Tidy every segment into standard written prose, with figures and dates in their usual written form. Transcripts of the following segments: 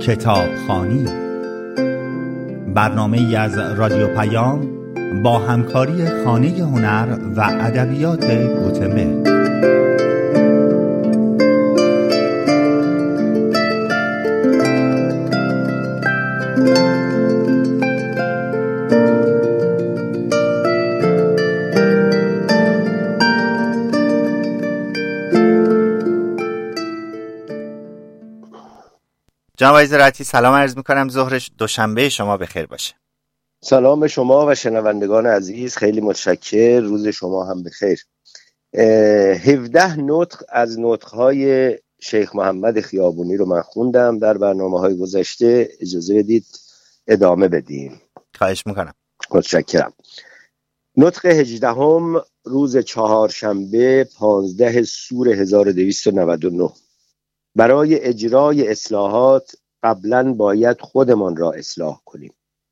کتابخوانی، برنامه‌ای از رادیو پیام با همکاری خانه هنر و ادبیات گوتنبرگ. جناب عزیز رعیتی، سلام عرض میکنم. ظهر دوشنبه شما بخیر باشه. سلام به شما و شنوندگان عزیز، خیلی متشکر. روز شما هم بخیر. 17 نطق از نطقهای شیخ محمد خیابونی رو من خوندم در برنامه‌های گذشته. اجازه بدید ادامه بدیم. خواهش میکنم. متشکرم. نطق 18 روز چهارشنبه 15 سور 1299. برای اجرای اصلاحات قبلاً باید خودمان را اصلاح کنیم.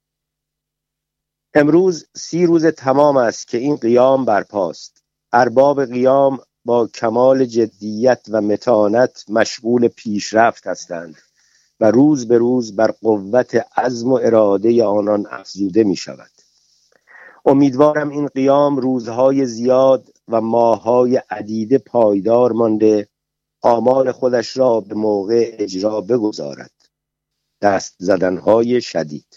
امروز 30 روز تمام است که این قیام برپاست. ارباب قیام با کمال جدیت و متانت مشغول پیشرفت هستند و روز به روز بر قوت عزم و اراده آنان افزوده می شود. امیدوارم این قیام روزهای زیاد و ماههای عدیده پایدار مانده آمال خودش را به موقع اجرا بگذارد. دست زدنهای شدید.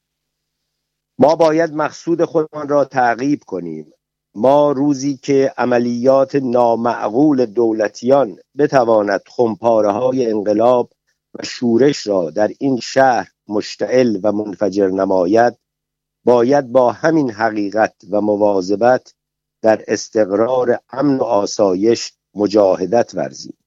ما باید مقصود خودمان را تعقیب کنیم. ما روزی که عملیات نامعقول دولتیان بتواند خمپاره‌های انقلاب و شورش را در این شهر مشتعل و منفجر نماید، باید با همین حقیقت و مواظبت در استقرار امن و آسایش مجاهدت ورزیم.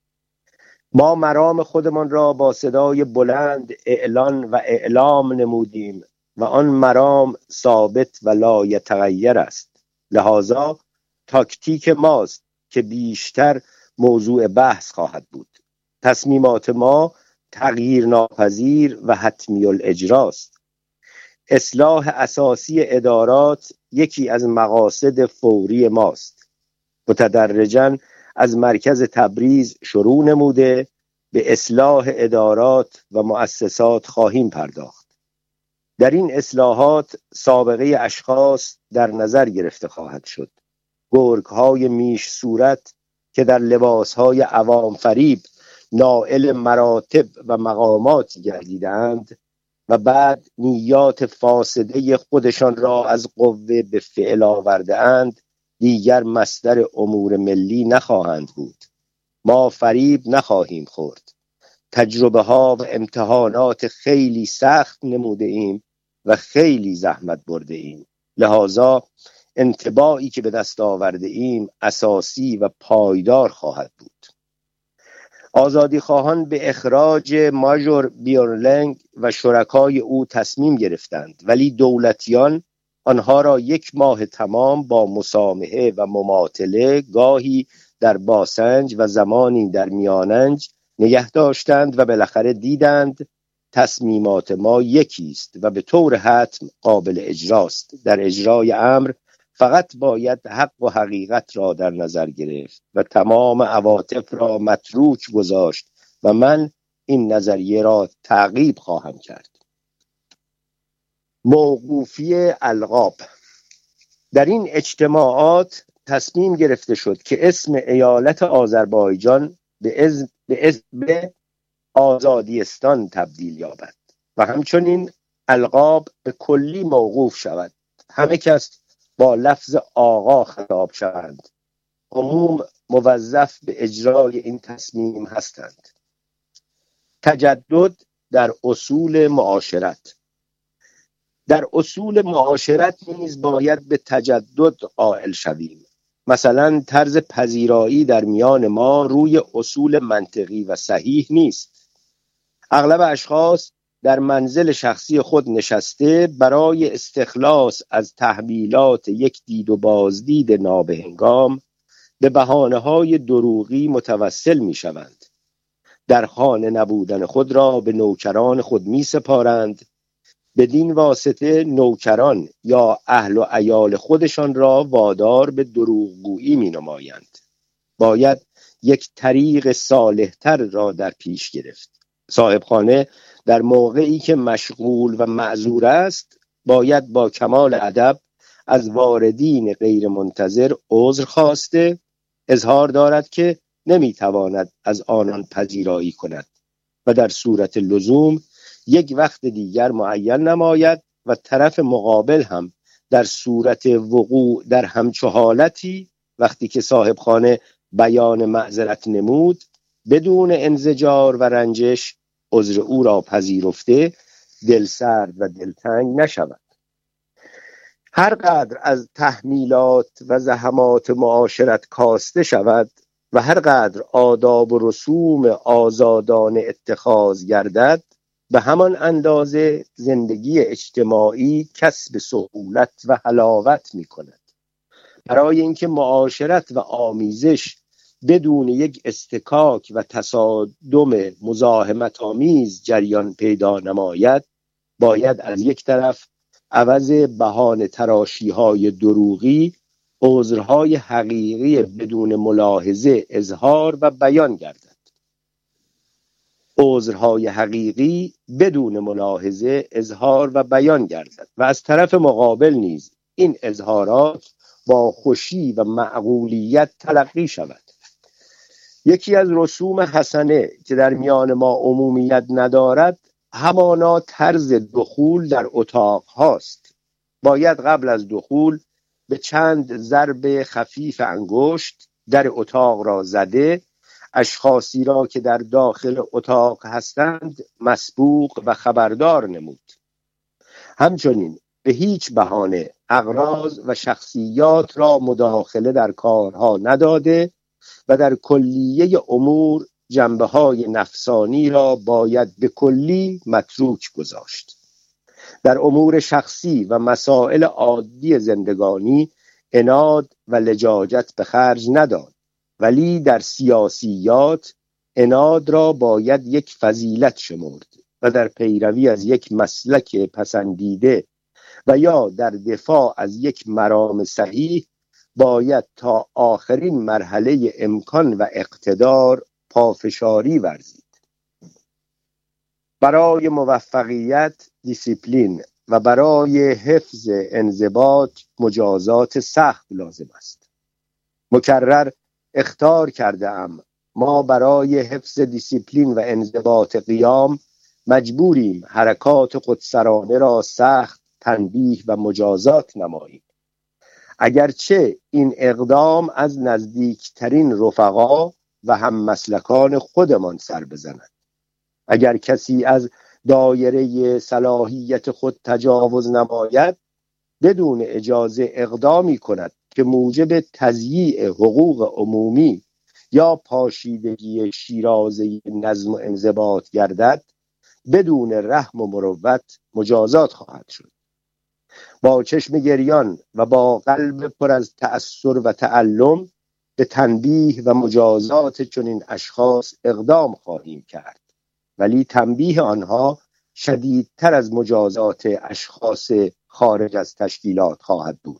ما مرام خودمان را با صدای بلند اعلان و اعلام نمودیم و آن مرام ثابت و لا یتغیر است. لذا تاکتیک ماست که بیشتر موضوع بحث خواهد بود. تصمیمات ما تغییر ناپذیر و حتمی الاجراست. اصلاح اساسی ادارات یکی از مقاصد فوری ماست. متدرجاً از مرکز تبریز شروع نموده به اصلاح ادارات و مؤسسات خواهیم پرداخت. در این اصلاحات سابقه اشخاص در نظر گرفته خواهد شد. گرگ‌های میش صورت که در لباس‌های عوام فریب نائل مراتب و مقامات گردیدند و بعد نیات فاسده خودشان را از قوه به فعل آورده اند، دیگر مصدر امور ملی نخواهند بود. ما فریب نخواهیم خورد. تجربه ها و امتحانات خیلی سخت نموده ایم و خیلی زحمت برده ایم. لذا انطباعی که به دست آورده ایم اساسی و پایدار خواهد بود. آزادی خواهان به اخراج ماژور بیورلنگ و شرکای او تصمیم گرفتند، ولی دولتیان آنها را 1 ماه تمام با مسامحه و مماطله، گاهی در باسنج و زمانی در میاننج نگه داشتند و بالاخره دیدند تصمیمات ما یکی است و به طور حتم قابل اجراست. در اجرای امر فقط باید حق و حقیقت را در نظر گرفت و تمام عواطف را متروک گذاشت و من این نظریه را تعقیب خواهم کرد. موقوفی القاب. در این اجتماعات تصمیم گرفته شد که اسم ایالت آذربایجان به آزادیستان تبدیل یابد و همچنین القاب به کلی موقوف شود. همه کس با لفظ آقا خطاب شوند. عموم موظف به اجرای این تصمیم هستند. تجدد در اصول معاشرت. در اصول معاشرت نیز باید به تجدد قائل شویم. مثلا طرز پذیرایی در میان ما روی اصول منطقی و صحیح نیست. اغلب اشخاص در منزل شخصی خود نشسته برای استخلاص از تحمیلات یک دید و بازدید نابهنگام به بهانه‌های دروغی متوسل می‌شوند. در خانه نبودن خود را به نوکران خود می‌سپارند. بدین واسطه نوکران یا اهل و عیال خودشان را وادار به دروغگویی می‌نمایند. باید یک طریق صالح‌تر را در پیش گرفت. صاحبخانه در موقعی که مشغول و معذور است باید با کمال ادب از واردین غیر منتظر عذر خواسته اظهار دارد که نمیتواند از آنان پذیرایی کند و در صورت لزوم یک وقت دیگر معین نماید و طرف مقابل هم در صورت وقوع در همچو حالتی وقتی که صاحبخانه بیان معذرت نمود بدون انزجار و رنجش عذر او را پذیرفته دلسرد و دلتنگ نشود. هر قدر از تحمیلات و زحمات معاشرت کاسته شود و هر قدر آداب و رسوم آزادانه اتخاذ گردد به همان اندازه زندگی اجتماعی کسب سهولت و حلاوت می کند. برای اینکه معاشرت و آمیزش بدون یک استکاک و تصادم مزاحمت آمیز جریان پیدا نماید باید از یک طرف عوض بهانه تراشی های دروغی عذرهای حقیقی بدون ملاحظه اظهار و بیان گردد. عذرهای حقیقی بدون ملاحظه اظهار و بیان گردد و از طرف مقابل نیز این اظهارات با خوشی و معقولیت تلقی شود. یکی از رسوم حسنه که در میان ما عمومیت ندارد همانا طرز دخول در اتاق هاست. باید قبل از دخول به چند ضرب خفیف انگشت در اتاق را زده اشخاصی را که در داخل اتاق هستند مسبوق و خبردار نمود. همچنین به هیچ بهانه اغراض و شخصیات را مداخله در کارها نداده و در کلیه امور جنبه‌های نفسانی را باید به کلی متروک گذاشت. در امور شخصی و مسائل عادی زندگانی عناد و لجاجت به خرج نداد، ولی در سیاسیات عناد را باید یک فضیلت شمرد و در پیروی از یک مسلک پسندیده و یا در دفاع از یک مرام صحیح باید تا آخرین مرحله امکان و اقتدار پافشاری ورزید. برای موفقیت دیسیپلین و برای حفظ انضباط مجازات سخت لازم است. مکرر اخطار کرده ام ما برای حفظ دیسیپلین و انضباط قیام مجبوریم حرکات خودسرانه را سخت تنبیه و مجازات نماییم. اگرچه این اقدام از نزدیکترین رفقا و هم مسلکان خودمان سر بزند. اگر کسی از دایره صلاحیت خود تجاوز نماید بدون اجازه اقدامی کند که موجب تضییع حقوق عمومی یا پاشیدگی شیرازه نظم و انضباط گردد بدون رحم و مروت مجازات خواهد شد. با چشم گریان و با قلب پر از تأثر و تعلم به تنبیه و مجازات چنین اشخاص اقدام خواهیم کرد، ولی تنبیه آنها شدیدتر از مجازات اشخاص خارج از تشکیلات خواهد بود.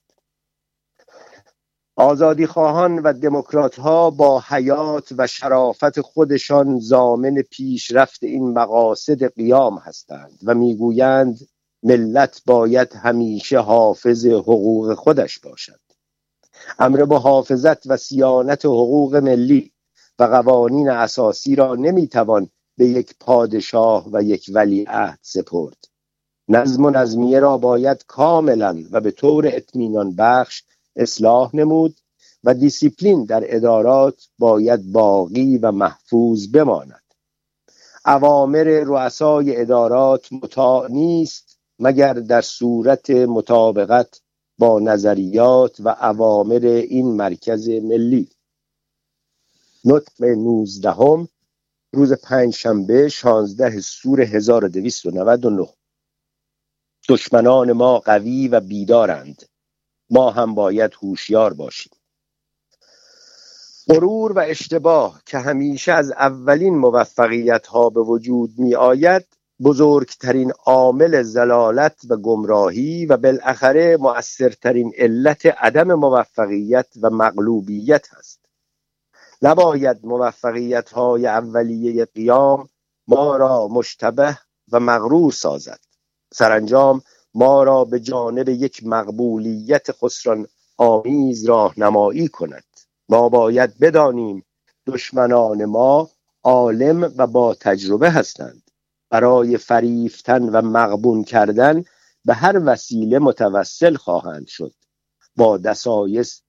آزادی خواهان و دموکرات ها با حیات و شرافت خودشان ضامن پیشرفت این مقاصد قیام هستند و میگویند ملت باید همیشه حافظ حقوق خودش باشد. امر محافظت و صیانت حقوق ملی و قوانین اساسی را نمیتوان به یک پادشاه و یک ولیعهد سپرد. نظم و نظمیه را باید کاملا و به طور اطمینان بخش اصلاح نمود و دیسیپلین در ادارات باید باقی و محفوظ بماند. اوامر رؤسای ادارات مطاع نیست مگر در صورت مطابقت با نظریات و اوامر این مرکز ملی. نطق 19 روز پنجشنبه 16 سور 1299. دشمنان ما قوی و بیدارند، ما هم باید هوشیار باشیم. غرور و اشتباه که همیشه از اولین موفقیت ها به وجود می آید بزرگترین عامل ضلالت و گمراهی و بالاخره مؤثرترین علت عدم موفقیت و مغلوبیت است. نباید موفقیت های اولیه قیام ما را مشتبه و مغرور سازد. سرانجام ما را به جانب یک مقبولیت خسران آمیز راهنمایی کند. ما باید بدانیم دشمنان ما عالم و با تجربه هستند. برای فریفتن و مغبون کردن به هر وسیله متوسل خواهند شد. با دسایس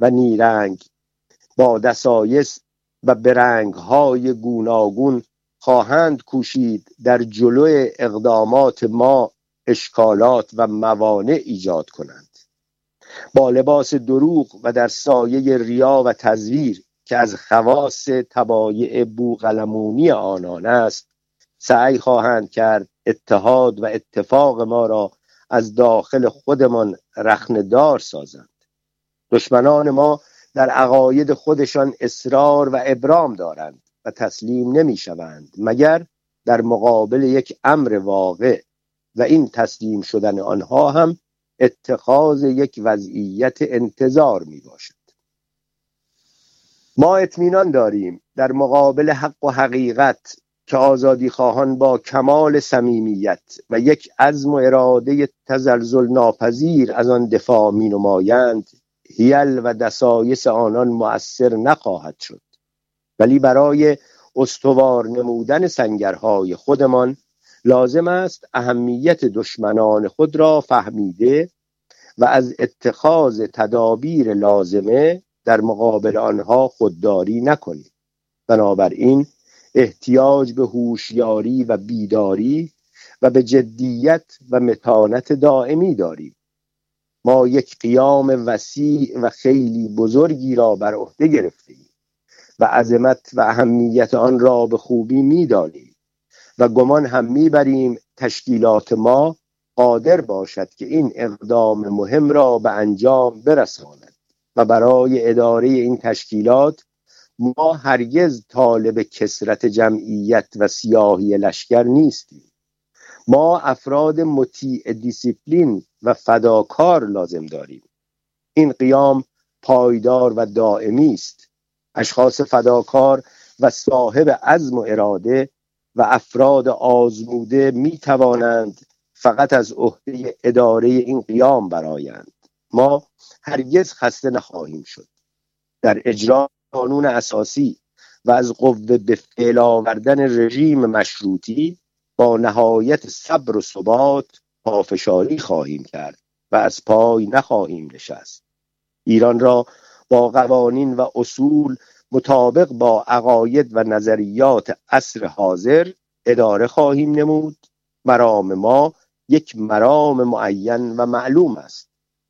و برنگ‌های گوناگون خواهند کوشید در جلوی اقدامات ما اشکالات و موانع ایجاد کنند. با لباس دروغ و در سایه ریا و تزویر که از خواص طبایع بوقلمونی آنان است، سعی خواهند کرد اتحاد و اتفاق ما را از داخل خودمان رخنه‌دار سازند. دشمنان ما در عقاید خودشان اصرار و ابرام دارند و تسلیم نمی شوند مگر در مقابل یک امر واقع، و این تسلیم شدن آنها هم اتخاذ یک وضعیت انتظار می باشد. ما اطمینان داریم در مقابل حق و حقیقت که آزادی خواهان با کمال صمیمیت و یک عزم و اراده تزلزل ناپذیر از آن دفاع می نمایند، حیل و دسایس آنان مؤثر نخواهد شد. ولی برای استوار نمودن سنگرهای خودمان لازم است اهمیت دشمنان خود را فهمیده و از اتخاذ تدابیر لازمه در مقابل آنها خودداری نکنیم. بنابراین احتیاج به هوشیاری و بیداری و به جدیت و متانت دائمی داریم. ما یک قیام وسیع و خیلی بزرگی را بر عهده گرفتیم و عظمت و اهمیت آن را به خوبی می‌دانیم و گمان هم می‌بریم تشکیلات ما قادر باشد که این اقدام مهم را به انجام برساند و برای اداره این تشکیلات ما هرگز طالب کثرت جمعیت و سیاهی لشکر نیستیم. ما افراد مطیع دیسیپلین و فداکار لازم داریم. این قیام پایدار و دائمی است. اشخاص فداکار و صاحب عزم و اراده و افراد آزموده می توانند فقط از عهده اداره این قیام برآیند. ما هرگز خسته نخواهیم شد. در اجرای قانون اساسی و از قوه به فعل آوردن رژیم مشروطی با نهایت صبر و ثبات پافشاری خواهیم کرد و از پای نخواهیم نشست. ایران را با قوانین و اصول مطابق با عقاید و نظریات عصر حاضر اداره خواهیم نمود. مرام ما یک مرام معین و معلوم است.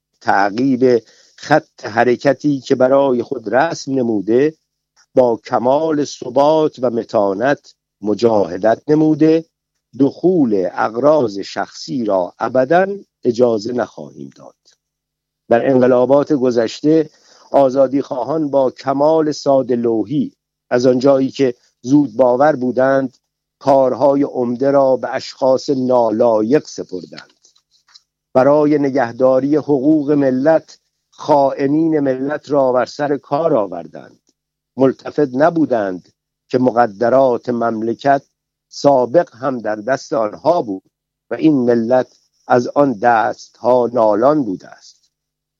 تعقیب خط حرکتی که برای خود رسم نموده، با کمال ثبات و متانت مجاهدت نموده، دخول اغراض شخصی را ابداً اجازه نخواهیم داد. در انقلابات گذشته آزادی خواهان با کمال ساده لوحی از آنجایی که زود باور بودند کارهای عمده را به اشخاص نالایق سپردند. برای نگهداری حقوق ملت خائنین ملت را بر سر کار آوردند. ملتفت نبودند که مقدرات مملکت سابق هم در دست آنها بود و این ملت از آن دستها نالان بوده است.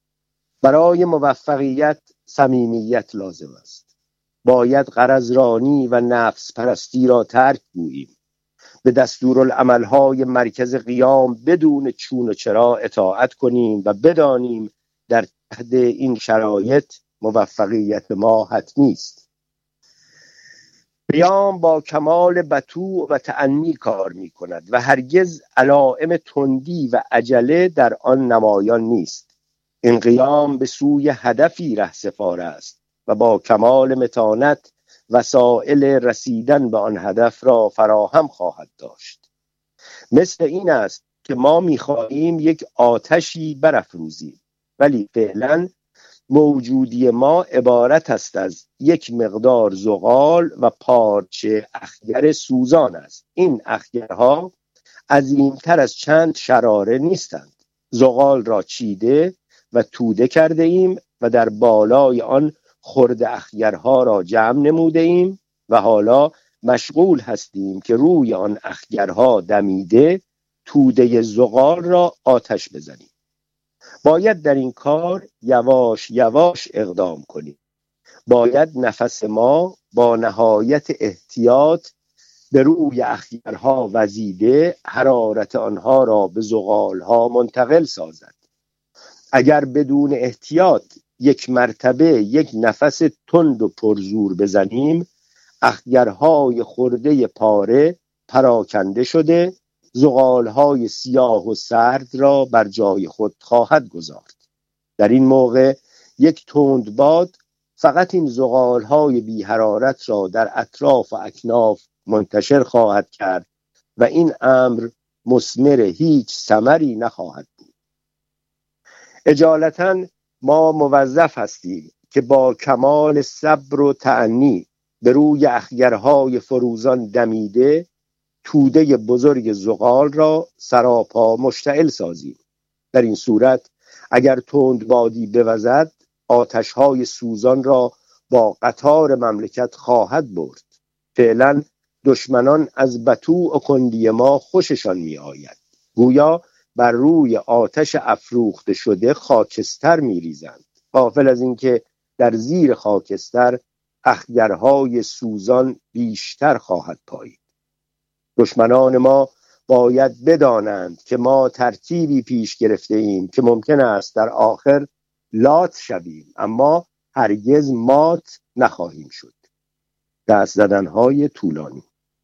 برای موفقیت صمیمیت لازم است. باید غرضرانی و نفس پرستی را ترک گوییم. به دستورالعملهای مرکز قیام بدون چون و چرا اطاعت کنیم و بدانیم در تحت این شرایط موفقیت ما حتمی است. قیام با کمال بطوع و تأنی کار می کند و هرگز علائم تندی و عجله در آن نمایان نیست. این قیام به سوی هدفی رهسپار است و با کمال متانت وسایل رسیدن به آن هدف را فراهم خواهد داشت. مثل این است که ما می‌خواهیم یک آتشی برافروزیم، ولی فعلاً موجودی ما عبارت است از یک مقدار زغال و پارچه اخگر سوزان است. این اخگرها عظیمتر از چند شراره نیستند. زغال را چیده و توده کرده ایم و در بالای آن خرد اخگرها را جمع نموده ایم و حالا مشغول هستیم که روی آن اخگرها دمیده توده زغال را آتش بزنیم. باید در این کار یواش یواش اقدام کنیم. باید نفس ما با نهایت احتیاط به روی اخگرها وزیده حرارت آنها را به زغالها منتقل سازد. اگر بدون احتیاط یک مرتبه یک نفس تند و پرزور بزنیم، اخگرهای خرده پاره پراکنده شده زغالهای سیاه و سرد را بر جای خود خواهد گذارد. در این موقع یک تندباد فقط این زغالهای بی حرارت را در اطراف و اکناف منتشر خواهد کرد و این امر مثمر هیچ ثمری نخواهد بود. اجالتاً ما موظف هستیم که با کمال صبر و تأنی به روی اخگرهای فروزان دمیده توده بزرگ زغال را سراپا مشتعل سازیم. در این صورت اگر تندبادی بوزد، آتشهای سوزان را با قطار مملکت خواهد برد. فعلا دشمنان از بطوع و کندی ما خوششان می آید. گویا بر روی آتش افروخته شده خاکستر می ریزند، غافل از اینکه در زیر خاکستر اخگرهای سوزان بیشتر خواهد پایید. دشمنان ما باید بدانند که ما ترتیبی پیش گرفته ایم که ممکن است در آخر لات شویم، اما هرگز مات نخواهیم شد. دست زدنهای طولانی.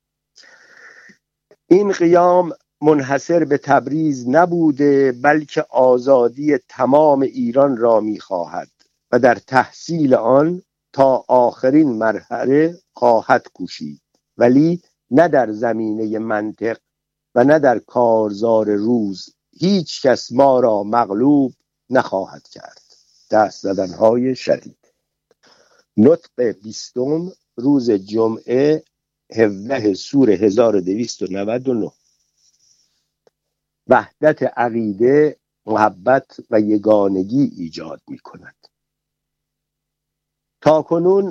این قیام منحصر به تبریز نبوده، بلکه آزادی تمام ایران را می‌خواهد و در تحصیل آن تا آخرین مرحله خواهد کوشید، ولی نه در زمینه منطق و نه در کارزار روز. هیچ کس ما را مغلوب نخواهد کرد. دست زدنهای شدید. نطق 20 روز جمعه 17 سور 1299. وحدت عقیده محبت و یگانگی ایجاد می کند. تاکنون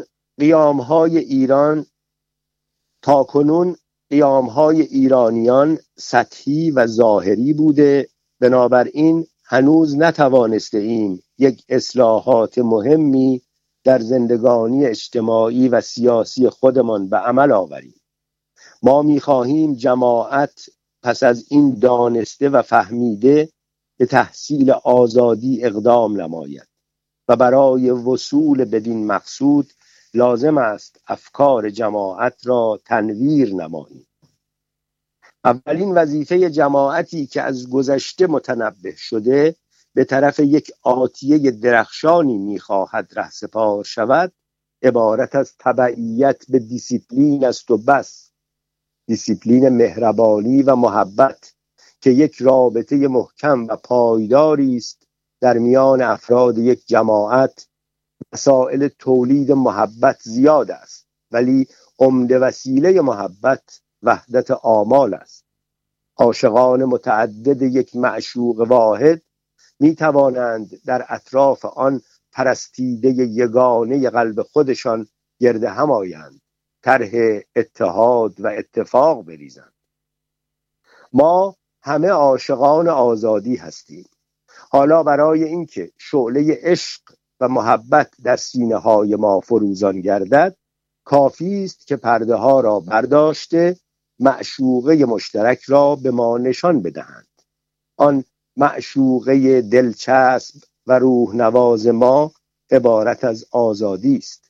قیامهای ایرانیان سطحی و ظاهری بوده، بنابراین هنوز نتوانسته ایم یک اصلاحات مهمی در زندگانی اجتماعی و سیاسی خودمان به عمل آوریم. ما می‌خواهیم جماعت پس از این دانسته و فهمیده به تحصیل آزادی اقدام نماید و برای وصول بدین مقصود لازم است افکار جماعت را تنویر نماییم. اولین وظیفه جماعتی که از گذشته متنبه شده به طرف یک آتیه درخشانی می‌خواهد رهسپار شود، عبارت از تبعیت به دیسیپلین است و بس. دیسیپلین مهربانی و محبت که یک رابطه محکم و پایداری است در میان افراد یک جماعت. وسایل تولید محبت زیاد است، ولی عمده وسیله محبت وحدت آمال است. عاشقان متعدد یک معشوق واحد می توانند در اطراف آن پرستیده یگانه قلب خودشان گرد هم آیند، طرح اتحاد و اتفاق بریزند. ما همه عاشقان آزادی هستیم. حالا برای اینکه شعله عشق و محبت در سینه های ما فروزان گردد، کافی است که پرده ها را برداشته معشوقه مشترک را به ما نشان بدهند. آن معشوقه دلچسب و روح نواز ما عبارت از آزادی است.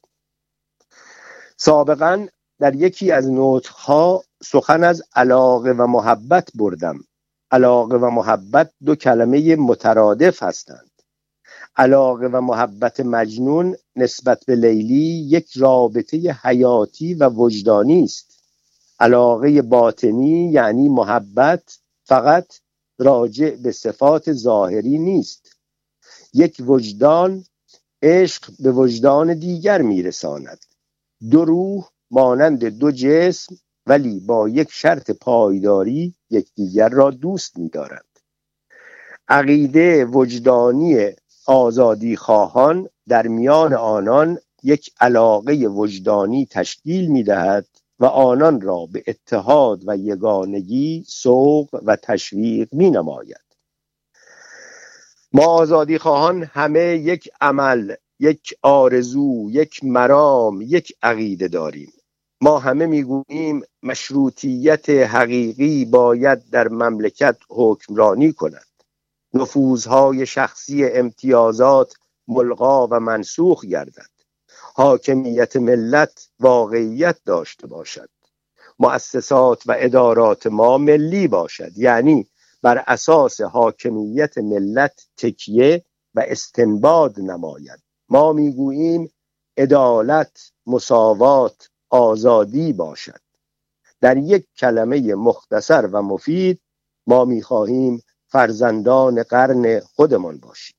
سابقاً در یکی از نطق‌ها سخن از علاقه و محبت بردم. علاقه و محبت دو کلمه مترادف هستند. علاقه و محبت مجنون نسبت به لیلی یک رابطه حیاتی و وجدانی است. علاقه باطنی یعنی محبت فقط راجع به صفات ظاهری نیست. یک وجدان عشق به وجدان دیگر میرساند. دو روح مانند دو جسم ولی با یک شرط پایداری یکدیگر را دوست می‌دارند. عقیده وجدانی آزادی خواهان در میان آنان یک علاقه وجدانی تشکیل می‌دهد و آنان را به اتحاد و یگانگی سوق و تشویق می نماید. ما آزادی خواهان همه یک عمل، یک آرزو، یک مرام، یک عقیده داریم. ما همه میگوییم مشروطیت حقیقی باید در مملکت حکمرانی کند. نفوذهای شخصی امتیازات ملغا و منسوخ گردد. حاکمیت ملت واقعیت داشته باشد. مؤسسات و ادارات ما ملی باشد، یعنی بر اساس حاکمیت ملت تکیه و استنباط نماید. ما میگوییم عدالت، مساوات، آزادی باشد. در یک کلمه مختصر و مفید ما میخواهیم فرزندان قرن خودمان باشیم.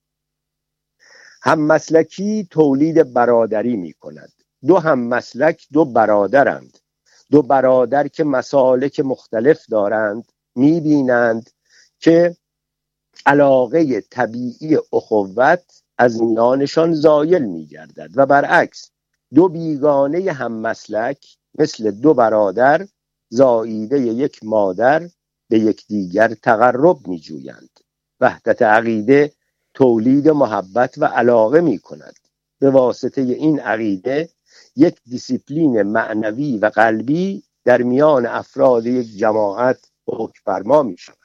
هم مسلکی تولید برادری می کند. دو هم مسلک دو برادرند. دو برادر که مسالک مختلف دارند می بینند که علاقه طبیعی اخوت از میانشان زایل می گردد و برعکس دو بیگانه هم مسلک مثل دو برادر زاییده یک مادر به یکدیگر تقرب می جویند. وحدت عقیده تولید محبت و علاقه می کند. به واسطه این عقیده یک دیسیپلین معنوی و قلبی در میان افراد یک جماعت حکمفرما می شود.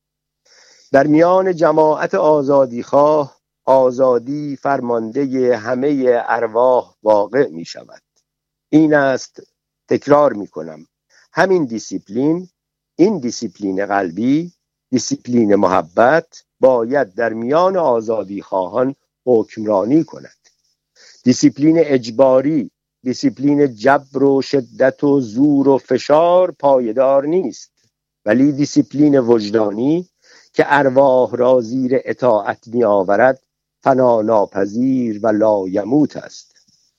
در میان جماعت آزادیخواه آزادی فرمانده همه ارواح واقع می شود. این است، تکرار می کنم، همین دیسیپلین، این دیسیپلین قلبی، دیسیپلین محبت باید در میان آزادی خواهان حکمرانی کند. دیسیپلین اجباری، دیسیپلین جبر و شدت و زور و فشار پایدار نیست، ولی دیسیپلین وجدانی که ارواح را زیر اطاعت می آورد فنا ناپذیر و لایموت است.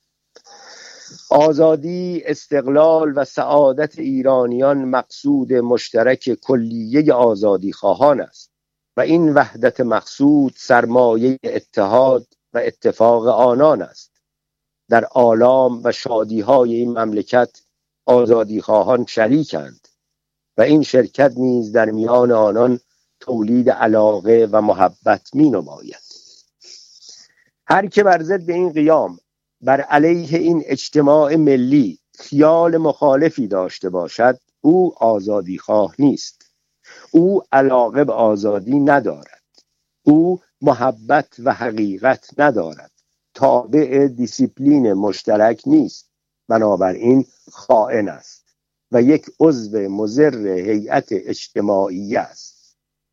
آزادی، استقلال و سعادت ایرانیان مقصود مشترک کلیه آزادی خواهان است و این وحدت مقصود سرمایه اتحاد و اتفاق آنان است. در آلام و شادی‌های این مملکت آزادی خواهان شریکند و این شرکت نیز در میان آنان تولید علاقه و محبت می نماید. هر که بر ضد این قیام، بر علیه این اجتماع ملی خیال مخالفی داشته باشد، او آزادی خواه نیست. او علاقه به آزادی ندارد. او محبت و حقیقت ندارد. تابع دیسیپلین مشترک نیست. بنابراین خائن است و یک عضو مضر هیئت اجتماعی است.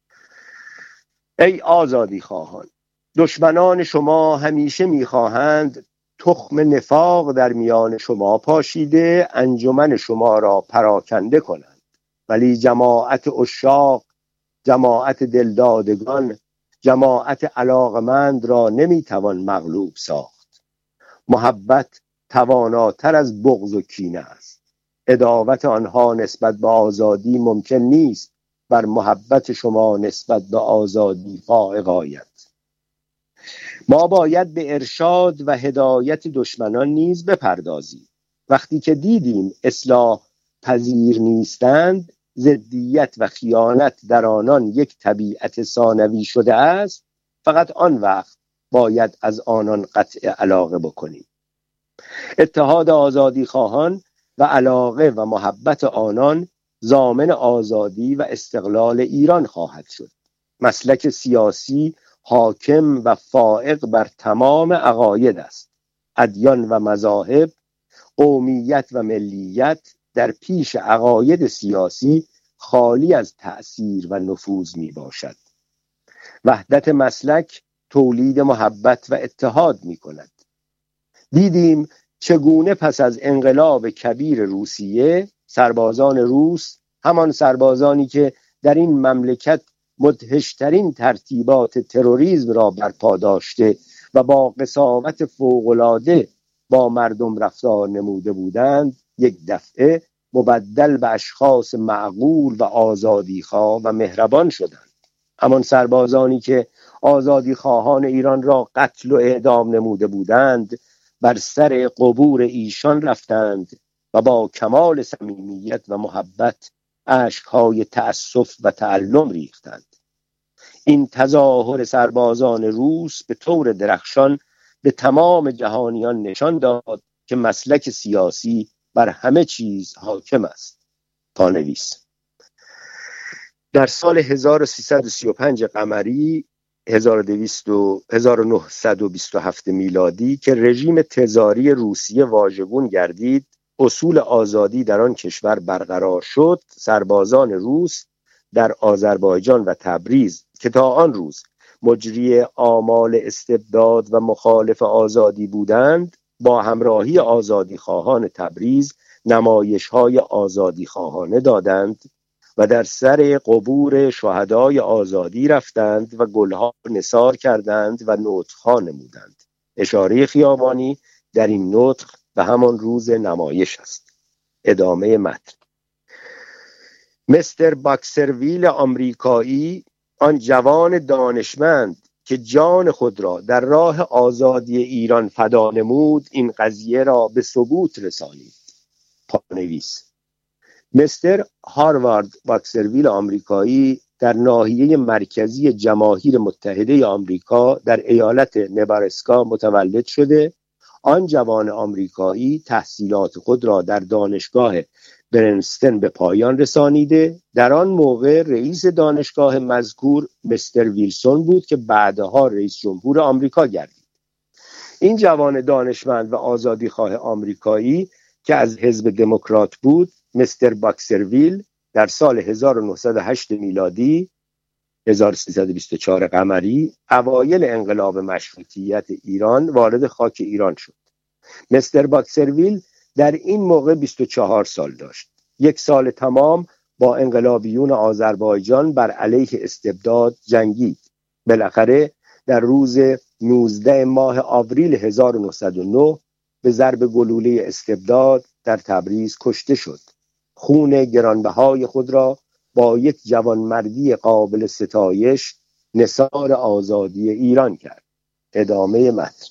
ای آزادی خواهان، دشمنان شما همیشه می‌خواهند تخم نفاق در میان شما پاشیده انجمن شما را پراکنده کنند، ولی جماعت عشاق، جماعت دلدادگان، جماعت علاقمند را نمیتوان مغلوب ساخت. محبت تواناتر از بغض و کینه است. عداوت آنها نسبت به آزادی ممکن نیست بر محبت شما نسبت به آزادی فائق آید. ما باید به ارشاد و هدایت دشمنان نیز بپردازیم. وقتی که دیدیم اصلاح پذیر نیستند، ضدیت و خیانت در آنان یک طبیعت ثانوی شده است، فقط آن وقت باید از آنان قطع علاقه بکنیم. اتحاد آزادی خواهان و علاقه و محبت آنان ضامن آزادی و استقلال ایران خواهد شد. مسلک سیاسی حاکم و فائق بر تمام عقاید است. ادیان و مذاهب، قومیت و ملیت در پیش عقاید سیاسی خالی از تأثیر و نفوذ می باشد. وحدت مسلک تولید محبت و اتحاد می کند. دیدیم چگونه پس از انقلاب کبیر روسیه سربازان روس، همان سربازانی که در این مملکت مدهشترین ترتیبات تروریسم را برپا داشته و با قساوت فوق‌العاده با مردم رفتار نموده بودند، یک دفعه مبدل به اشخاص معقول و آزادیخواه و مهربان شدند. همان سربازانی که آزادیخواهان ایران را قتل و اعدام نموده بودند، بر سر قبور ایشان رفتند و با کمال صمیمیت و محبت اشک‌های تأسف و تعلم ریختند. این تظاهر سربازان روس به طور درخشان به تمام جهانیان نشان داد که مسلک سیاسی بر همه چیز حاکم است. پانویس: در سال 1335 قمری 1927 میلادی که رژیم تزاری روسیه واژگون گردید، اصول آزادی در آن کشور برقرار شد. سربازان روس در آذربایجان و تبریز که تا آن روز مجری آمال استبداد و مخالف آزادی بودند، با همراهی آزادی خواهان تبریز نمایش‌های آزادی خواهانه دادند و در سر قبور شهدای آزادی رفتند و گلها نثار کردند و نطق‌ها نمودند. اشاره خیابانی در این نطق به همان روز نمایش است. ادامه متن: مستر باکسرویل آمریکایی، آن جوان دانشمند که جان خود را در راه آزادی ایران فدا نمود، این قضیه را به ثبوت رسانید. پانویس: مستر هاروارد باکسرویل آمریکایی در ناحیه مرکزی جماهیر متحده آمریکا در ایالت نبراسکا متولد شده. آن جوان آمریکایی تحصیلات خود را در دانشگاه برنستون به پایان رسانیده. در آن موقع رئیس دانشگاه مذکور مستر ویلسون بود که بعدها رئیس جمهور آمریکا گردید. این جوان دانشمند و آزادیخواه آمریکایی که از حزب دموکرات بود، مستر باکسرویل، در سال 1908 میلادی 1324 قمری اوایل انقلاب مشروطیت ایران وارد خاک ایران شد. مستر باکسرویل در این موقع 24 سال داشت. 1 سال تمام با انقلابیون آذربایجان بر علیه استبداد جنگید. بالاخره در روز 19 ماه آوریل 1909 به ضرب گلوله استبداد در تبریز کشته شد. خون گرانبهای خود را با یک جوانمردی قابل ستایش نثار آزادی ایران کرد. ادامه متن: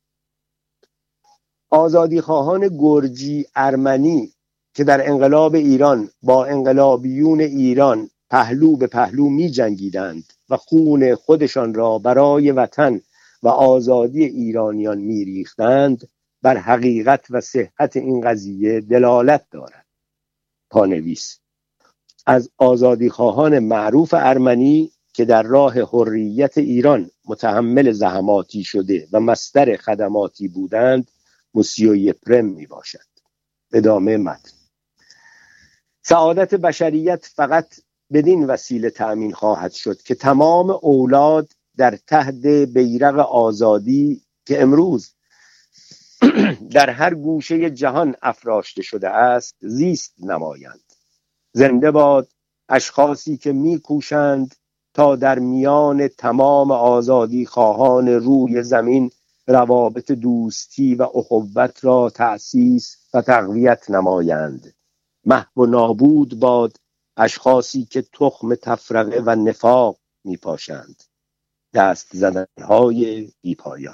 آزادی خواهان گرجی ارمنی که در انقلاب ایران با انقلابیون ایران پهلو به پهلو می جنگیدند و خون خودشان را برای وطن و آزادی ایرانیان می ریختند، بر حقیقت و صحت این قضیه دلالت دارد. پانویس: از آزادی خواهان معروف ارمنی که در راه حریت ایران متحمل زحماتی شده و مصدر خدماتی بودند، موسیو یپرم می باشد. ادامه متن: سعادت بشریت فقط بدین وسیله تأمین خواهد شد که تمام اولاد در تحت بیرق آزادی که امروز در هر گوشه جهان افراشته شده است زیست نمایند. زنده باد اشخاصی که می‌کوشند تا در میان تمام آزادی خواهان روی زمین روابط دوستی و اخوت را تأسیس و تقویت نمایند. محو و نابود باد اشخاصی که تخم تفرقه و نفاق میپاشند. دست زدن‌های بی‌پایان.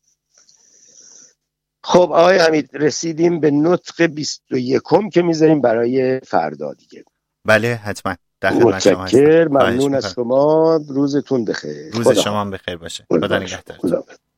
خب آقای حمید، رسیدیم به نطق 21 که میذاریم برای فردا دیگه. بله حتما. متشکرم، ممنون از شما. روزتون بخیر. روز شما بخیر باشه. خدا نگهدار.